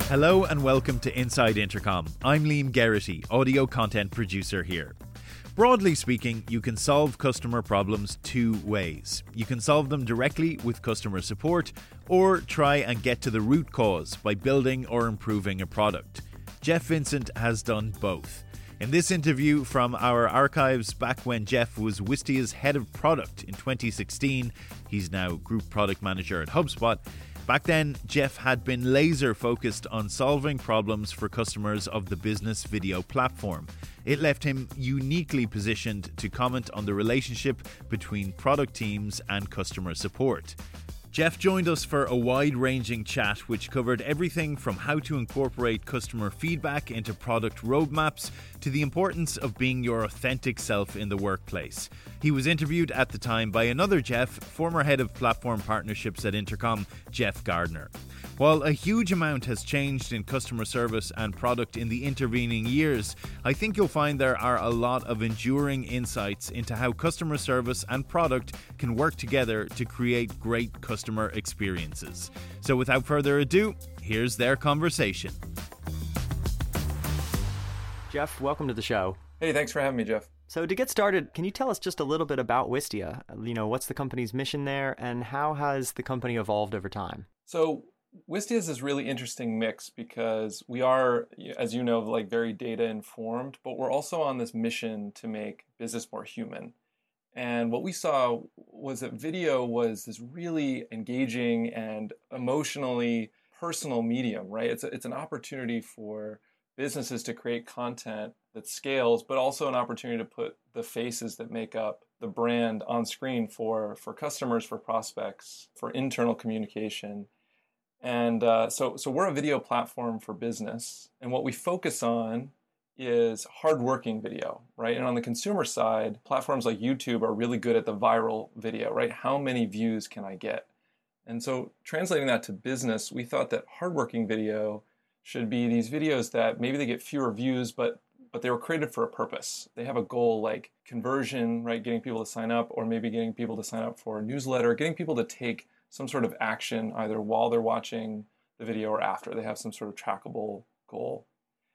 Hello and welcome to Inside Intercom. I'm Liam Geraghty, audio content producer here. Broadly speaking, you can solve customer problems two ways. You can solve them directly with customer support, or try and get to the root cause by building or improving a product. Jeff Vincent has done both. In this interview from our archives back when Jeff was Wistia's head of product in 2016, he's now group product manager at HubSpot. Back then, Jeff had been laser focused on solving problems for customers of the business video platform. It left him uniquely positioned to comment on the relationship between product teams and customer support. Jeff joined us for a wide-ranging chat which covered everything from how to incorporate customer feedback into product roadmaps to the importance of being your authentic self in the workplace. He was interviewed at the time by another Jeff, former head of platform partnerships at Intercom, Jeff Gardner. While a huge amount has changed in customer service and product in the intervening years, I think you'll find there are a lot of enduring insights into how customer service and product can work together to create great customer experiences. So without further ado, here's their conversation. Jeff, welcome to the show. Hey, thanks for having me, Jeff. So to get started, can you tell us just a little bit about Wistia? What's the company's mission there, and how has the company evolved over time? So Wistia is this really interesting mix because we are, as you know, like very data informed, but we're also on this mission to make business more human. And what we saw was that video was this really engaging and emotionally personal medium, right? It's an opportunity for businesses to create content that scales, but also an opportunity to put the faces that make up the brand on screen for customers, for prospects, for internal communication. And so we're a video platform for business. And what we focus on is hardworking video, right? And on the consumer side, platforms like YouTube are really good at the viral video, right? How many views can I get? And so translating that to business, we thought that hardworking video should be these videos that maybe they get fewer views, but they were created for a purpose. They have a goal like conversion, right? Getting people to sign up, or maybe getting people to sign up for a newsletter, getting people to take some sort of action either while they're watching the video or after. They have some sort of trackable goal.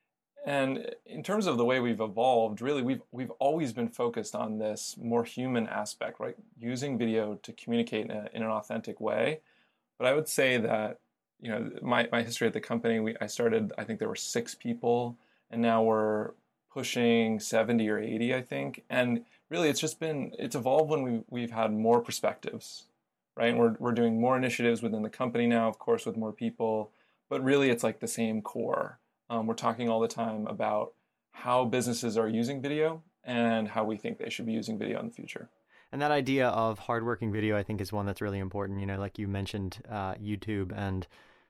And in terms of the way we've evolved, really we've always been focused on this more human aspect, right? Using video to communicate in an authentic way. But I would say that, my history at the company, I started, I think there were 6 people, and now we're pushing 70 or 80, I think. And really it's evolved when we've had more perspectives, right? And we're doing more initiatives within the company now, of course, with more people, but really it's like the same core. We're talking all the time about how businesses are using video and how we think they should be using video in the future. And that idea of hardworking video, I think, is one that's really important. Like you mentioned, YouTube and,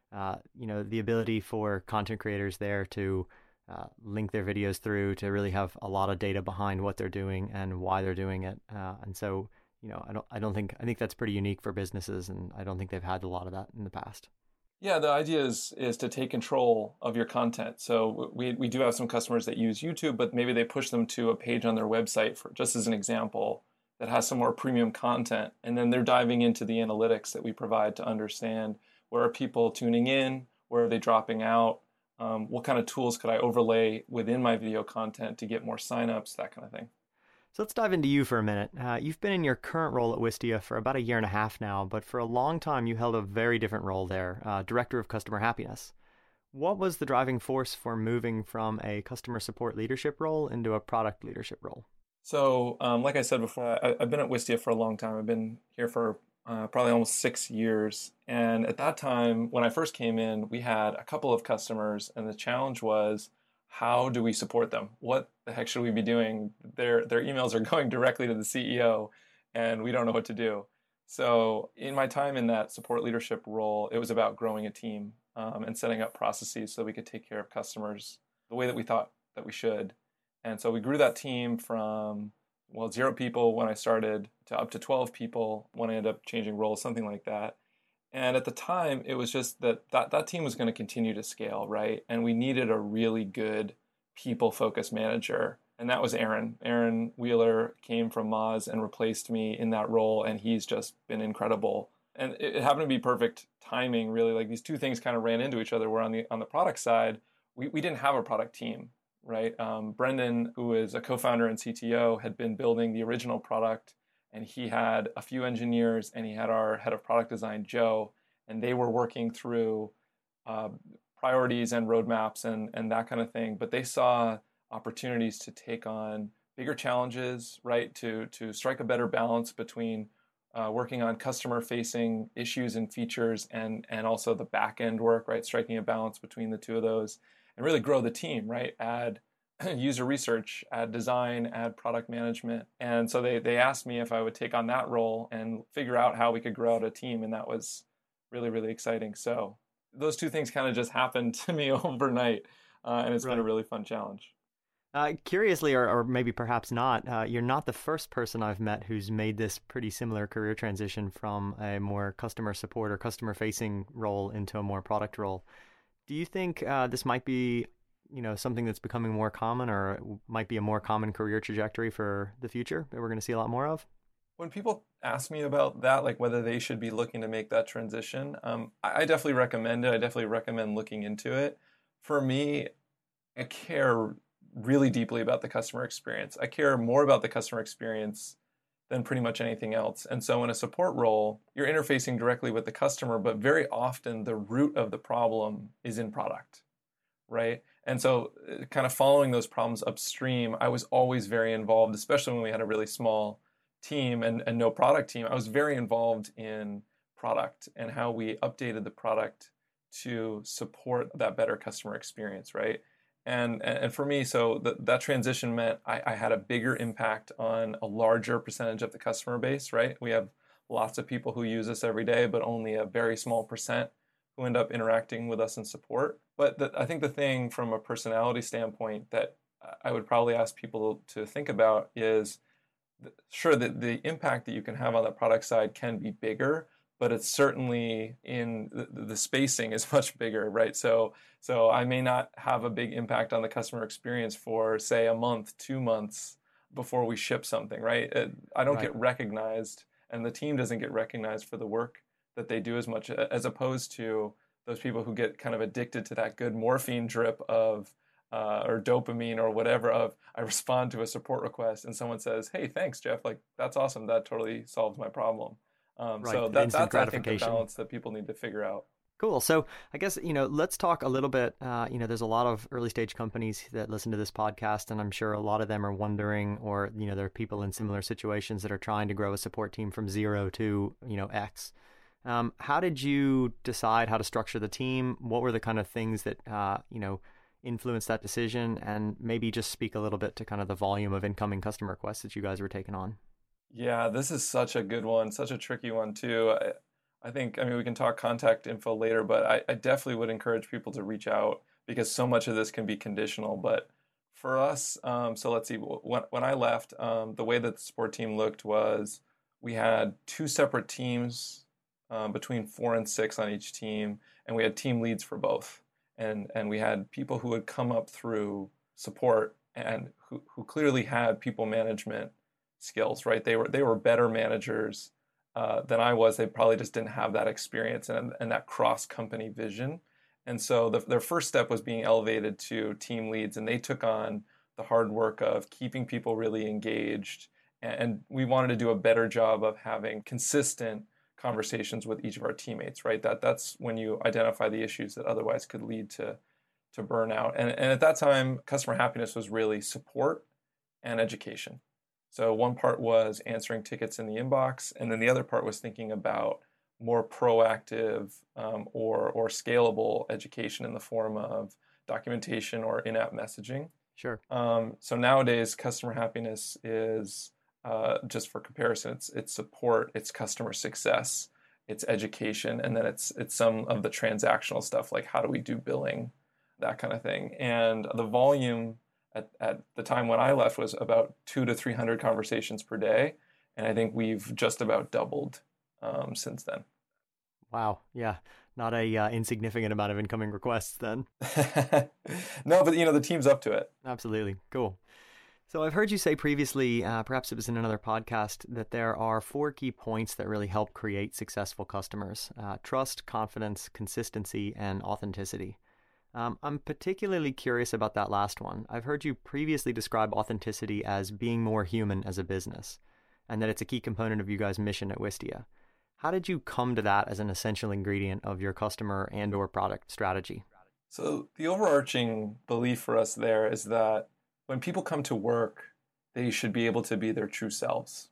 the ability for content creators there to link their videos through to really have a lot of data behind what they're doing and why they're doing it. And so, I think that's pretty unique for businesses, and I don't think they've had a lot of that in the past. Yeah, the idea is to take control of your content. So we do have some customers that use YouTube, but maybe they push them to a page on their website, for just as an example, that has some more premium content. And then they're diving into the analytics that we provide to understand where are people tuning in, where are they dropping out, what kind of tools could I overlay within my video content to get more signups, that kind of thing. So let's dive into you for a minute. You've been in your current role at Wistia for about 1.5 years now, but for a long time you held a very different role there, Director of Customer Happiness. What was the driving force for moving from a customer support leadership role into a product leadership role? So like I said before, I've been at Wistia for a long time. I've been here for probably almost 6 years. And at that time, when I first came in, we had a couple of customers, and the challenge was, how do we support them? What the heck should we be doing? Their emails are going directly to the CEO, and we don't know what to do. So in my time in that support leadership role, it was about growing a team and setting up processes so we could take care of customers the way that we thought that we should. And so we grew that team from, 0 people when I started to up to 12 people when I ended up changing roles, something like that. And at the time, it was just that team was going to continue to scale, right? And we needed a really good people-focused manager. And that was Aaron. Aaron Wheeler came from Moz and replaced me in that role. And he's just been incredible And it happened to be perfect timing, really. Like these two things kind of ran into each other. Where on the product side, we didn't have a product team, right? Brendan, who is a co-founder and CTO, had been building the original product, and he had a few engineers, and he had our head of product design, Joe, and they were working through priorities and roadmaps and that kind of thing. But they saw opportunities to take on bigger challenges, right? To strike a better balance between working on customer-facing issues and features, and also the back-end work, right? Striking a balance between the two of those, and really grow the team, right? Add user research, add design, add product management. And so they asked me if I would take on that role and figure out how we could grow out a team, and that was really, really exciting. So those two things kind of just happened to me overnight, and it's been a really fun challenge. Curiously, or maybe perhaps not, you're not the first person I've met who's made this pretty similar career transition from a more customer support or customer-facing role into a more product role. Do you think this might be, something that's becoming more common, or might be a more common career trajectory for the future that we're going to see a lot more of? When people ask me about that, like whether they should be looking to make that transition, I definitely recommend it. I definitely recommend looking into it. For me, I care really deeply about the customer experience. I care more about the customer experience than pretty much anything else. And so in a support role, you're interfacing directly with the customer, but very often the root of the problem is in product, right? And so kind of following those problems upstream, I was always very involved, especially when we had a really small team and no product team. I was very involved in product and how we updated the product to support that better customer experience, right? And for me, so that transition meant I had a bigger impact on a larger percentage of the customer base, right? We have lots of people who use us every day, but only a very small percent who end up interacting with us in support. But I think the thing from a personality standpoint that I would probably ask people to think about is, sure, the impact that you can have on the product side can be bigger, but it's certainly in the spacing is much bigger, right? So I may not have a big impact on the customer experience for, say, a month, 2 months before we ship something, right? I don't get recognized, and the team doesn't get recognized for the work that they do as much, as opposed to those people who get kind of addicted to that good morphine drip of or dopamine or whatever of, I respond to a support request and someone says, "Hey, thanks, Jeff. Like, that's awesome. That totally solves my problem." So that's, I think, the balance that people need to figure out. Cool. So I guess, let's talk a little bit, there's a lot of early stage companies that listen to this podcast, and I'm sure a lot of them are wondering, or, there are people in similar situations that are trying to grow a support team from 0 to, X. How did you decide how to structure the team? What were the kind of things that, influenced that decision? And maybe just speak a little bit to kind of the volume of incoming customer requests that you guys were taking on. Yeah, this is such a good one, such a tricky one too. I think, we can talk contact info later, but I definitely would encourage people to reach out, because so much of this can be conditional. But for us, so let's see, when I left, the way that the support team looked was we had 2 separate teams, between 4 and 6 on each team, and we had team leads for both. And we had people who would come up through support and who clearly had people management skills, right? They were better managers than I was. They probably just didn't have that experience and that cross-company vision. And so their first step was being elevated to team leads, and they took on the hard work of keeping people really engaged. And we wanted to do a better job of having consistent conversations with each of our teammates, right? That's when you identify the issues that otherwise could lead to burnout. And at that time, customer happiness was really support and education. So one part was answering tickets in the inbox, and then the other part was thinking about more proactive or scalable education in the form of documentation or in-app messaging. Sure. So nowadays, customer happiness is, just for comparison, it's support, it's customer success, it's education, and then it's some of the transactional stuff, like how do we do billing, that kind of thing. And the volume at the time when I left was about 200 to 300 conversations per day. And I think we've just about doubled since then. Wow. Yeah. Not a insignificant amount of incoming requests then. No, but the team's up to it. Absolutely. Cool. So I've heard you say previously, perhaps it was in another podcast, that there are 4 key points that really help create successful customers: trust, confidence, consistency, and authenticity. I'm particularly curious about that last one. I've heard you previously describe authenticity as being more human as a business, and that it's a key component of you guys' mission at Wistia. How did you come to that as an essential ingredient of your customer and/or product strategy? So the overarching belief for us there is that when people come to work, they should be able to be their true selves.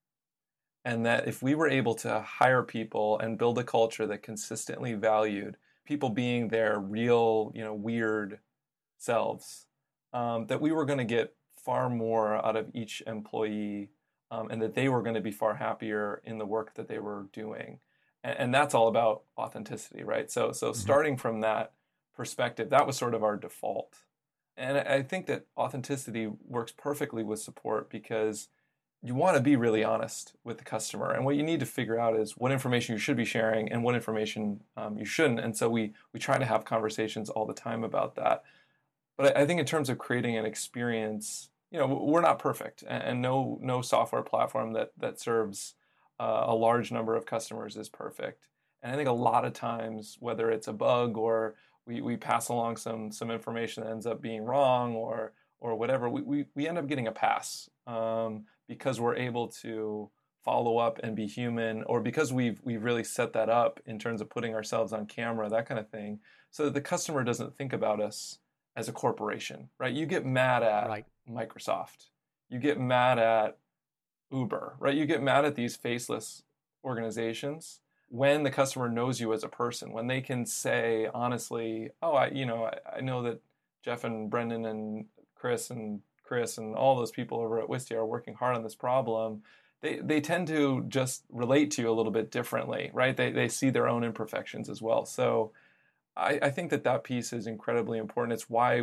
And that if we were able to hire people and build a culture that consistently valued people being their real, weird selves, that we were going to get far more out of each employee, and that they were going to be far happier in the work that they were doing. And that's all about authenticity, right? So starting from that perspective, that was sort of our default. And I think that authenticity works perfectly with support because you want to be really honest with the customer. And what you need to figure out is what information you should be sharing and what information you shouldn't. And so we try to have conversations all the time about that. But I think in terms of creating an experience, we're not perfect. And no software platform that serves a large number of customers is perfect. And I think a lot of times, whether it's a bug or we pass along some information that ends up being wrong or whatever, we end up getting a pass because we're able to follow up and be human, or because we've really set that up in terms of putting ourselves on camera, that kind of thing, so that the customer doesn't think about us as a corporation, right? You get mad at Microsoft, you get mad at Uber, right? You get mad at these faceless organizations when the customer knows you as a person, when they can say honestly, oh, I know that Jeff and Brendan and Chris and all those people over at Wistia are working hard on this problem. They tend to just relate to you a little bit differently, right? They see their own imperfections as well. So I think that piece is incredibly important. It's why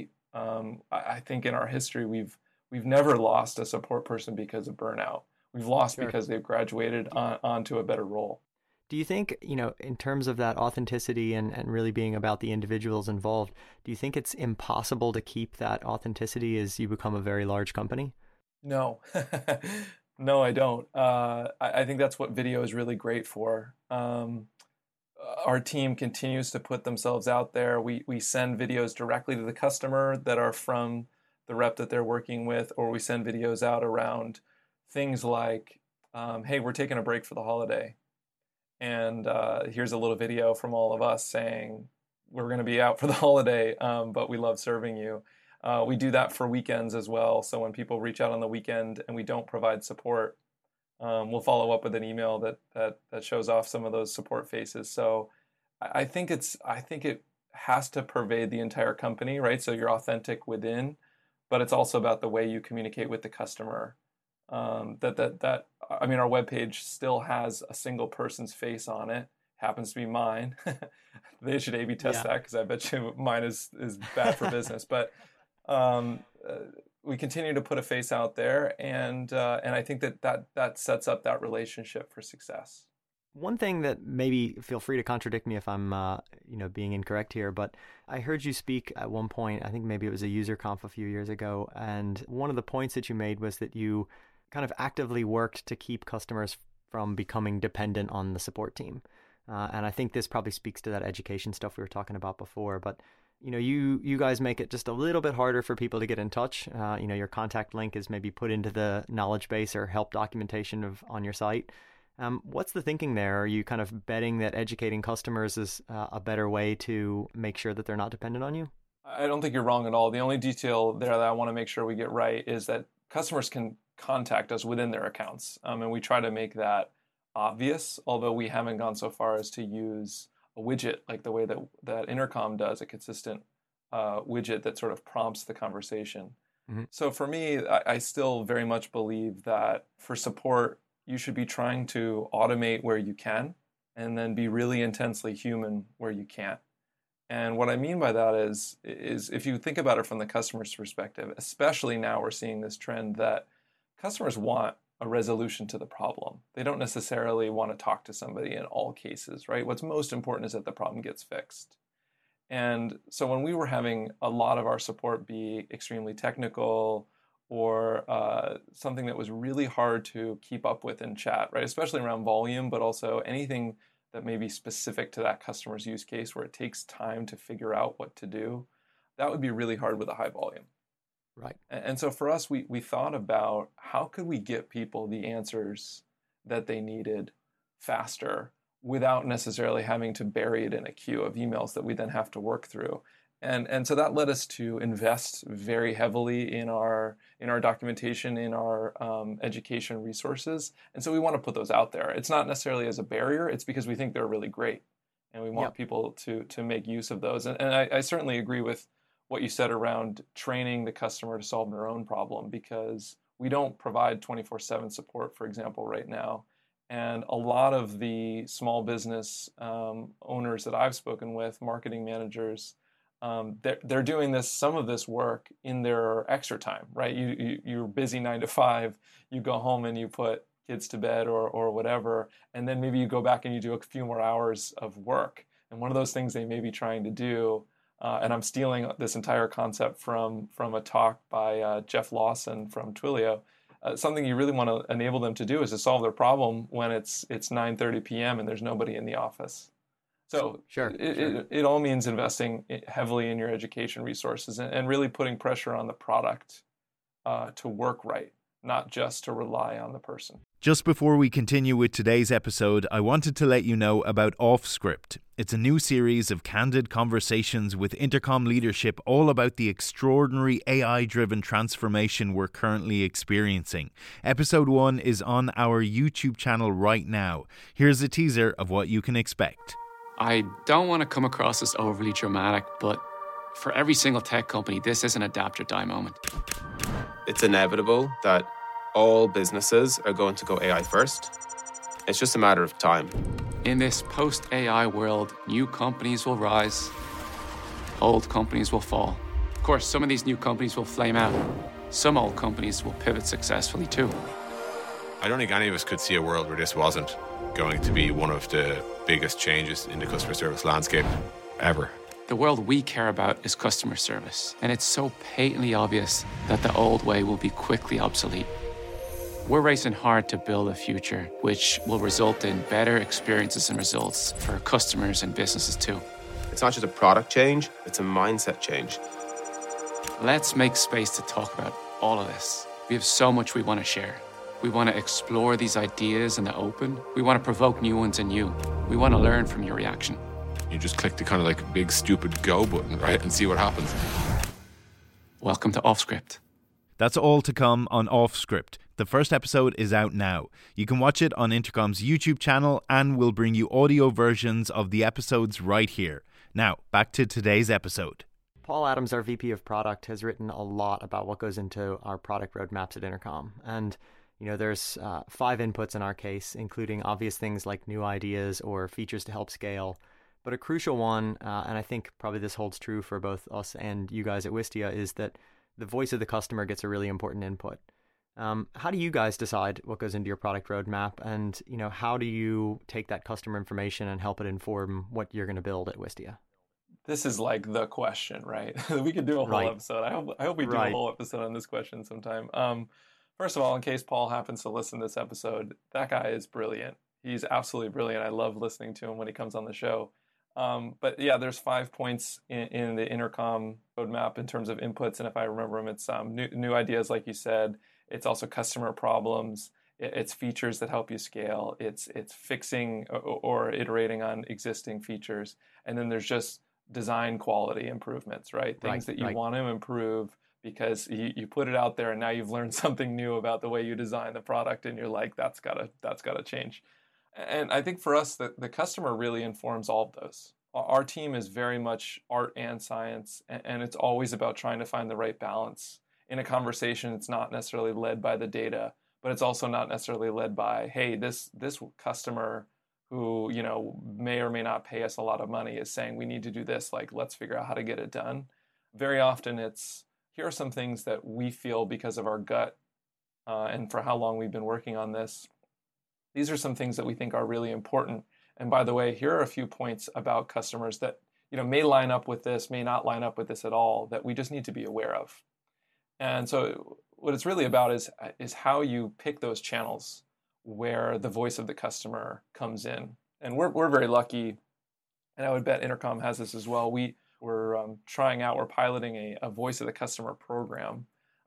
I think in our history, we've never lost a support person because of burnout. We've lost because they've graduated onto a better role. Do you think, in terms of that authenticity and really being about the individuals involved, do you think it's impossible to keep that authenticity as you become a very large company? No, no, I don't. I think that's what video is really great for. Our team continues to put themselves out there. We send videos directly to the customer that are from the rep that they're working with, or we send videos out around things like, hey, we're taking a break for the holiday. And here's a little video from all of us saying, we're going to be out for the holiday, but we love serving you. We do that for weekends as well. So when people reach out on the weekend and we don't provide support, we'll follow up with an email that shows off some of those support faces. So I think it has to pervade the entire company, right? So you're authentic within, but it's also about the way you communicate with the customer. I mean, our webpage still has a single person's face on it. Happens to be mine. They should A/B test that, because I bet you mine is bad for business. But we continue to put a face out there, and I think that sets up that relationship for success. One thing that, maybe feel free to contradict me if I'm being incorrect here, but I heard you speak at one point, I think maybe it was a UserConf a few years ago, and one of the points that you made was that you kind of actively worked to keep customers from becoming dependent on the support team. And I think this probably speaks to that education stuff we were talking about before. But, you guys make it just a little bit harder for people to get in touch. Your contact link is maybe put into the knowledge base or help documentation on your site. What's the thinking there? Are you kind of betting that educating customers is a better way to make sure that they're not dependent on you? I don't think you're wrong at all. The only detail there that I want to make sure we get right is that customers can contact us within their accounts. And we try to make that obvious, although we haven't gone so far as to use a widget like the way that Intercom does, a consistent widget that sort of prompts the conversation. Mm-hmm. So for me, I still very much believe that for support, you should be trying to automate where you can, and then be really intensely human where you can't. And what I mean by that is if you think about it from the customer's perspective, especially now we're seeing this trend that customers want a resolution to the problem. They don't necessarily want to talk to somebody in all cases, right? What's most important is that the problem gets fixed. And so when we were having a lot of our support be extremely technical or something that was really hard to keep up with in chat, right? Especially around volume, but also anything that may be specific to that customer's use case where it takes time to figure out what to do. That would be really hard with a high volume. Right. And so for us, we thought about how could we get people the answers that they needed faster without necessarily having to bury it in a queue of emails that we then have to work through. And so that led us to invest very heavily in our documentation, in our education resources. And so we want to put those out there. It's not necessarily as a barrier. It's because we think they're really great. And we want people to make use of those. And I certainly agree with what you said around training the customer to solve their own problem, because we don't provide 24/7 support, for example, right now. And a lot of the small business owners that I've spoken with, marketing managers, they're doing some of this work in their extra time, right? You're busy 9 to 5, you go home and you put kids to bed or whatever, and then maybe you go back and you do a few more hours of work. And one of those things they may be trying to do, and I'm stealing this entire concept from a talk by Jeff Lawson from Twilio. Something you really want to enable them to do is to solve their problem when it's 9:30 p.m. and there's nobody in the office. So sure. It all means investing heavily in your education resources and really putting pressure on the product to work right, not just to rely on the person. Just before we continue with today's episode, I wanted to let you know about Offscript. It's a new series of candid conversations with Intercom leadership all about the extraordinary AI-driven transformation we're currently experiencing. Episode 1 is on our YouTube channel right now. Here's a teaser of what you can expect. I don't want to come across as overly dramatic, but for every single tech company, this is an adapt or die moment. It's inevitable that all businesses are going to go AI first. It's just a matter of time. In this post-AI world, new companies will rise, old companies will fall. Of course, some of these new companies will flame out. Some old companies will pivot successfully too. I don't think any of us could see a world where this wasn't going to be one of the biggest changes in the customer service landscape ever. The world we care about is customer service, and it's so patently obvious that the old way will be quickly obsolete. We're racing hard to build a future which will result in better experiences and results for our customers and businesses too. It's not just a product change, it's a mindset change. Let's make space to talk about all of this. We have so much we want to share. We want to explore these ideas in the open. We want to provoke new ones in you. We want to learn from your reaction. You just click the kind of like big stupid go button, right, and see what happens. Welcome to Offscript. That's all to come on Offscript. The first episode is out now. You can watch it on Intercom's YouTube channel, and we'll bring you audio versions of the episodes right here. Now, back to today's episode. Paul Adams, our VP of Product, has written a lot about what goes into our product roadmaps at Intercom. And, there's 5 inputs in our case, including obvious things like new ideas or features to help scale. But a crucial one, and I think probably this holds true for both us and you guys at Wistia, is that the voice of the customer gets a really important input. How do you guys decide what goes into your product roadmap, and how do you take that customer information and help it inform what you're going to build at Wistia? This is like the question, right? We could do a whole episode. I hope we do a whole episode on this question sometime. First of all, in case Paul happens to listen to this episode, that guy is brilliant. He's absolutely brilliant. I love listening to him when he comes on the show. But yeah, there's 5 points in the Intercom roadmap in terms of inputs, and if I remember them, it's new ideas, like you said. It's also customer problems. It's features that help you scale. It's fixing or iterating on existing features, and then there's just design quality improvements, right? Things that you want to improve because you put it out there, and now you've learned something new about the way you design the product, and you're like, that's gotta change. And I think for us, the customer really informs all of those. Our team is very much art and science, and it's always about trying to find the right balance. In a conversation, it's not necessarily led by the data, but it's also not necessarily led by, hey, this customer who may or may not pay us a lot of money is saying we need to do this, like let's figure out how to get it done. Very often it's, here are some things that we feel because of our gut and for how long we've been working on this. These are some things that we think are really important. And by the way, here are a few points about customers that may line up with this, may not line up with this at all, that we just need to be aware of. And so what it's really about is how you pick those channels where the voice of the customer comes in. And we're very lucky, and I would bet Intercom has this as well. We're piloting a voice of the customer program.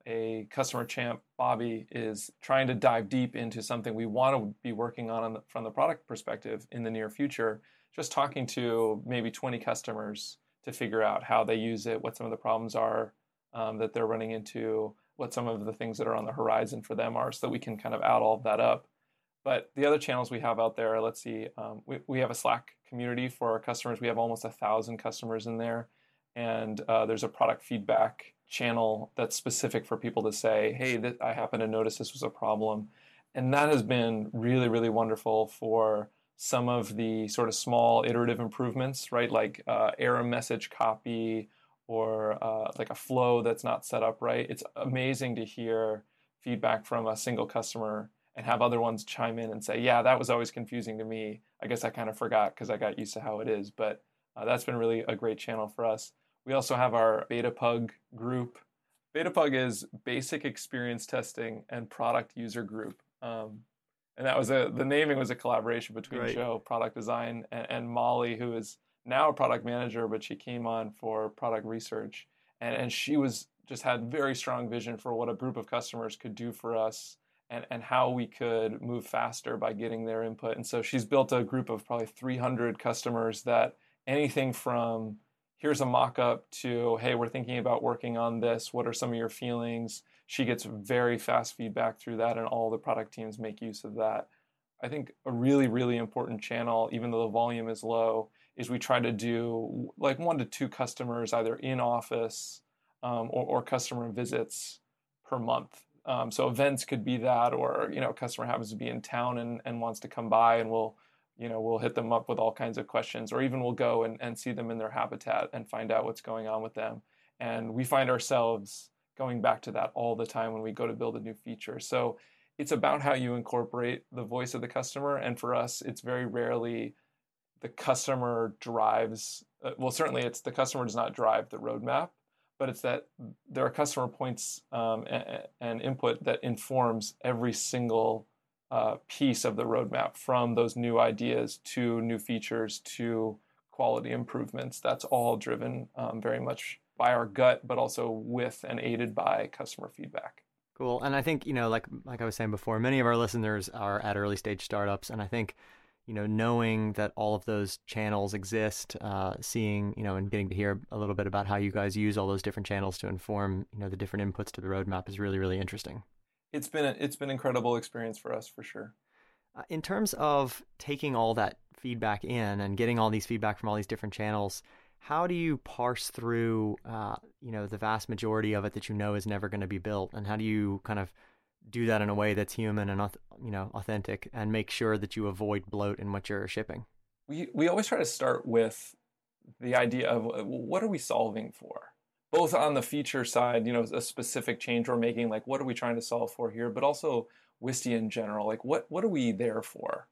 A customer champ, Bobby, is trying to dive deep into something we want to be working on from the product perspective in the near future, just talking to maybe 20 customers to figure out how they use it, what some of the problems are that they're running into, what some of the things that are on the horizon for them are, so that we can kind of add all of that up. But the other channels we have out there, let's see, we have a Slack community for our customers. We have almost 1,000 customers in there. And there's a product feedback channel that's specific for people to say, hey, I happen to notice this was a problem. And that has been really, really wonderful for some of the sort of small iterative improvements, right? Like error message copy or like a flow that's not set up right. It's amazing to hear feedback from a single customer and have other ones chime in and say, yeah, that was always confusing to me. I guess I kind of forgot because I got used to how it is. But that's been really a great channel for us. We also have our BetaPug group. BetaPug is Basic Experience Testing and Product User Group. And that was the naming was a collaboration between Joe, product design, and Molly, who is now a product manager, but she came on for product research. And she just had very strong vision for what a group of customers could do for us and how we could move faster by getting their input. And so she's built a group of probably 300 customers that anything from here's a mock-up to, hey, we're thinking about working on this. What are some of your feelings? She gets very fast feedback through that, and all the product teams make use of that. I think a really, really important channel, even though the volume is low, is we try to do like 1 to 2 customers either in office or customer visits per month. So events could be that, or a customer happens to be in town and wants to come by, and we'll hit them up with all kinds of questions, or even we'll go and see them in their habitat and find out what's going on with them. And we find ourselves going back to that all the time when we go to build a new feature. So it's about how you incorporate the voice of the customer. And for us, it's very rarely the customer drives. Certainly it's the customer does not drive the roadmap, but it's that there are customer points and input that informs every single piece of the roadmap, from those new ideas to new features to quality improvements. That's all driven very much by our gut, but also with and aided by customer feedback. Cool. And I think, like I was saying before, many of our listeners are at early stage startups. And I think, knowing that all of those channels exist, seeing, and getting to hear a little bit about how you guys use all those different channels to inform, the different inputs to the roadmap is really, really interesting. It's been an incredible experience for us, for sure. In terms of taking all that feedback in and getting all these feedback from all these different channels, how do you parse through, the vast majority of it that is never going to be built, and how do you kind of do that in a way that's human and authentic, and make sure that you avoid bloat in what you're shipping? We always try to start with the idea of what are we solving for? Both on the feature side, a specific change we're making, like what are we trying to solve for here, but also Wistia in general, like what are we there for?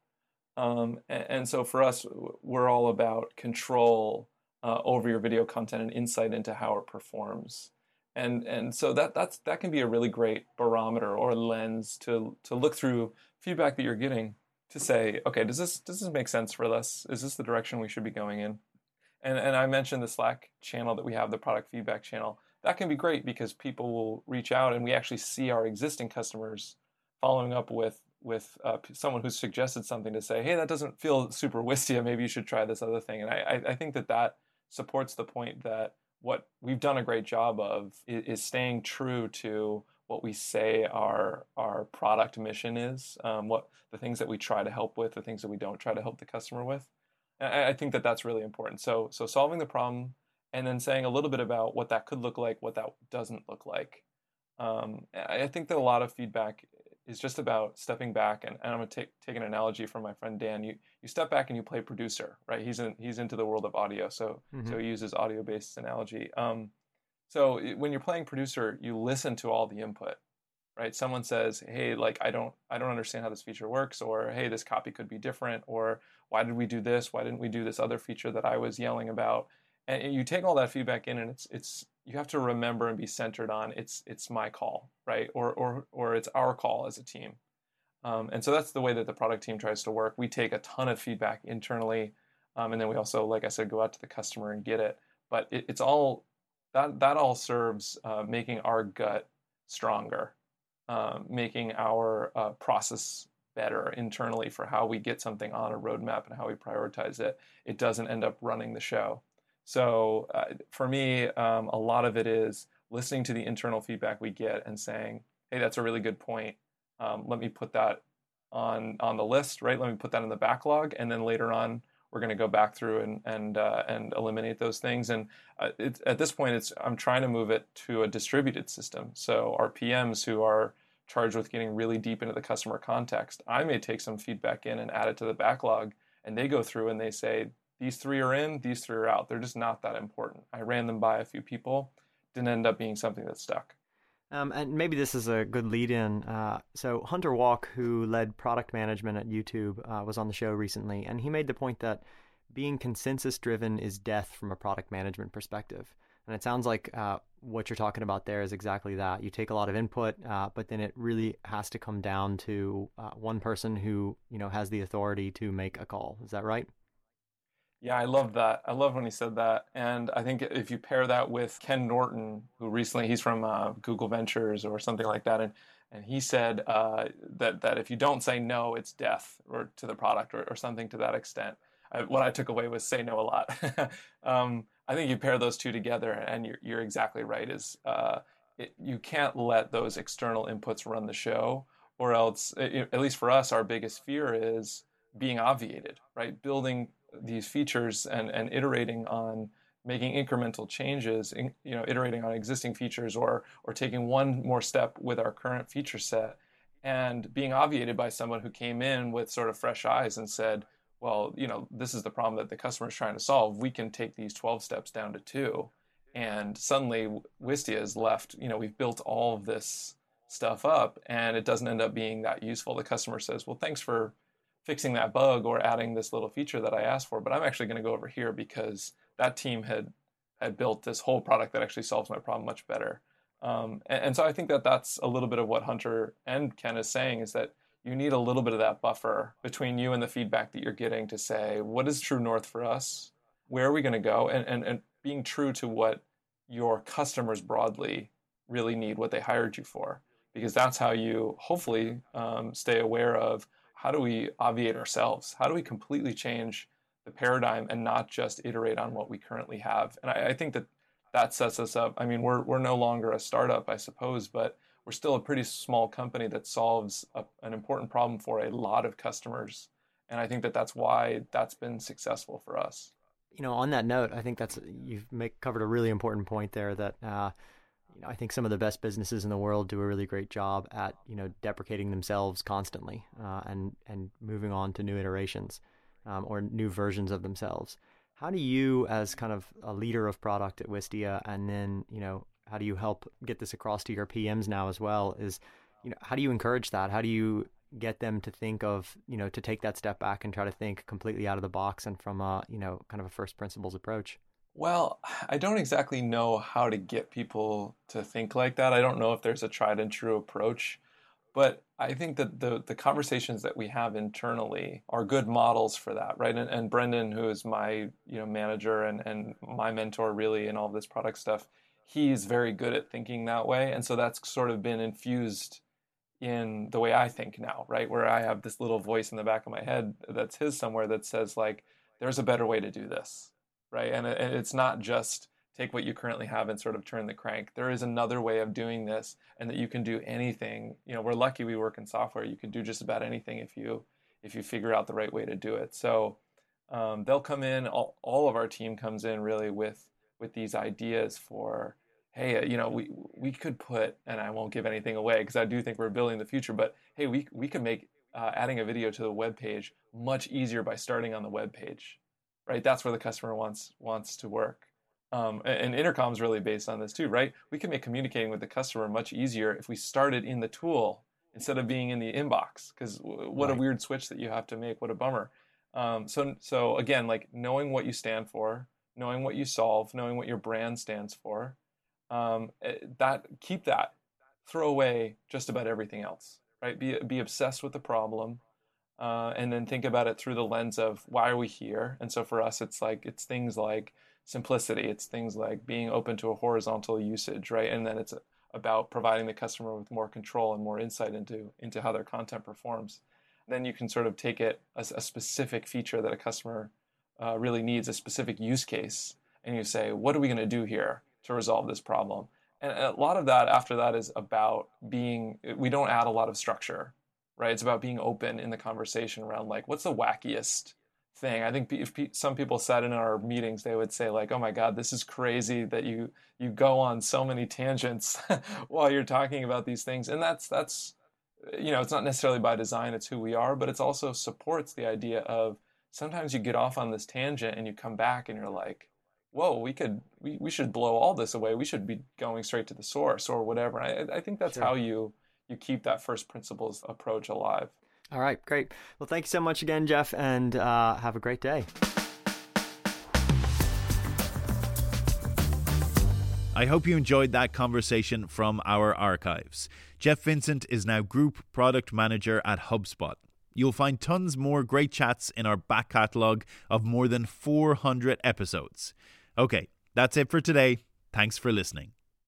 And so for us, we're all about control over your video content and insight into how it performs. And so that can be a really great barometer or lens to look through feedback that you're getting to say, okay, does this make sense for us? Is this the direction we should be going in? And I mentioned the Slack channel that we have, the product feedback channel. That can be great because people will reach out and we actually see our existing customers following up with someone who's suggested something to say, hey, that doesn't feel super Wistia. Maybe you should try this other thing. And I think that supports the point that what we've done a great job of is staying true to what we say our product mission is, what the things that we try to help with, the things that we don't try to help the customer with. I think that's really important. So solving the problem and then saying a little bit about what that could look like, what that doesn't look like. I think that a lot of feedback is just about stepping back, and I'm going to take an analogy from my friend Dan. You step back and you play producer, right? He's into the world of audio, so he uses audio-based analogy. So when you're playing producer, you listen to all the input, right? Someone says, hey, like I don't understand how this feature works, or hey, this copy could be different, or why did we do this? Why didn't we do this other feature that I was yelling about? And you take all that feedback in, and you have to remember and be centered on it's my call, right? Or it's our call as a team. And so that's the way that the product team tries to work. We take a ton of feedback internally, and then we also, like I said, go out to the customer and get it. But it's all that all serves making our gut stronger, making our process better internally for how we get something on a roadmap and how we prioritize it. It doesn't end up running the show. So for me, a lot of it is listening to the internal feedback we get and saying, hey, that's a really good point. Let me put that on the list, right? Let me put that in the backlog, and then later on, we're going to go back through and eliminate those things. And at this point, I'm trying to move it to a distributed system. So our PMs who are charged with getting really deep into the customer context, I may take some feedback in and add it to the backlog, and they go through and they say, these 3 are in, these 3 are out. They're just not that important. I ran them by a few people, didn't end up being something that stuck. And maybe this is a good lead-in. So Hunter Walk, who led product management at YouTube, was on the show recently, and he made the point that being consensus-driven is death from a product management perspective. And it sounds like what you're talking about there is exactly that. You take a lot of input, but then it really has to come down to one person who has the authority to make a call. Is that right? Yeah, I love that. I love when he said that. And I think if you pair that with Ken Norton, who recently, he's from Google Ventures or something like that. And he said that if you don't say no, it's death or to the product or something to that extent. What I took away was say no a lot. I think you pair those two together and you're exactly right. You can't let those external inputs run the show, or else, at least for us, our biggest fear is being obviated, right? Building these features and iterating on making incremental changes, iterating on existing features or taking one more step with our current feature set and being obviated by someone who came in with sort of fresh eyes and said, well, this is the problem that the customer is trying to solve. We can take these 12 steps down to 2. And suddenly Wistia is left, we've built all of this stuff up and it doesn't end up being that useful. The customer says, well, thanks for fixing that bug or adding this little feature that I asked for, but I'm actually going to go over here because that team had built this whole product that actually solves my problem much better. And so I think that that's a little bit of what Hunter and Ken is saying, is that you need a little bit of that buffer between you and the feedback that you're getting to say, what is true north for us? Where are we going to go? And being true to what your customers broadly really need, what they hired you for, because that's how you hopefully stay aware of, how do we obviate ourselves? How do we completely change the paradigm and not just iterate on what we currently have? And I think that sets us up. I mean, we're no longer a startup, I suppose, but we're still a pretty small company that solves an important problem for a lot of customers. And I think that's why that's been successful for us. On that note, I think you've covered a really important point there that I think some of the best businesses in the world do a really great job at, deprecating themselves constantly and moving on to new iterations or new versions of themselves. How do you, as kind of a leader of product at Wistia, and then, how do you help get this across to your PMs now as well, how do you encourage that? How do you get them to think of, to take that step back and try to think completely out of the box and from a, kind of a first principles approach? Well, I don't exactly know how to get people to think like that. I don't know if there's a tried and true approach, but I think that the conversations that we have internally are good models for that, right? And Brendan, who is my manager and my mentor really in all of this product stuff, he's very good at thinking that way. And so that's sort of been infused in the way I think now, right? Where I have this little voice in the back of my head that's his somewhere that says, like, there's a better way to do this. Right. And it's not just take what you currently have and sort of turn the crank. There is another way of doing this, and that you can do anything. We're lucky we work in software. You can do just about anything if you figure out the right way to do it. So they'll come in. All of our team comes in really with these ideas for, hey, we could put, and I won't give anything away because I do think we're building the future, but hey, we could make adding a video to the web page much easier by starting on the web page. Right, that's where the customer wants to work, and Intercom's really based on this too, right? We can make communicating with the customer much easier if we started in the tool instead of being in the inbox. Because what a weird switch that you have to make. What a bummer. So again, like knowing what you stand for, knowing what you solve, knowing what your brand stands for, keep that, throw away just about everything else, right? Be obsessed with the problem, and then think about it through the lens of why are we here? And so for us, it's things like simplicity. It's things like being open to a horizontal usage, right? And then it's about providing the customer with more control and more insight into how their content performs. Then you can sort of take it as a specific feature that a customer really needs, a specific use case, and you say, what are we going to do here to resolve this problem? And a lot of that after that is about we don't add a lot of structure, right? It's about being open in the conversation around like, what's the wackiest thing? I think if some people said in our meetings, they would say like, oh my God, this is crazy that you go on so many tangents while you're talking about these things. And that's it's not necessarily by design, it's who we are, but it also supports the idea of sometimes you get off on this tangent and you come back and you're like, whoa, we should blow all this away. We should be going straight to the source or whatever. I think that's how you keep that first principles approach alive. All right, great. Well, thank you so much again, Jeff, and have a great day. I hope you enjoyed that conversation from our archives. Jeff Vincent is now Group Product Manager at HubSpot. You'll find tons more great chats in our back catalogue of more than 400 episodes. Okay, that's it for today. Thanks for listening.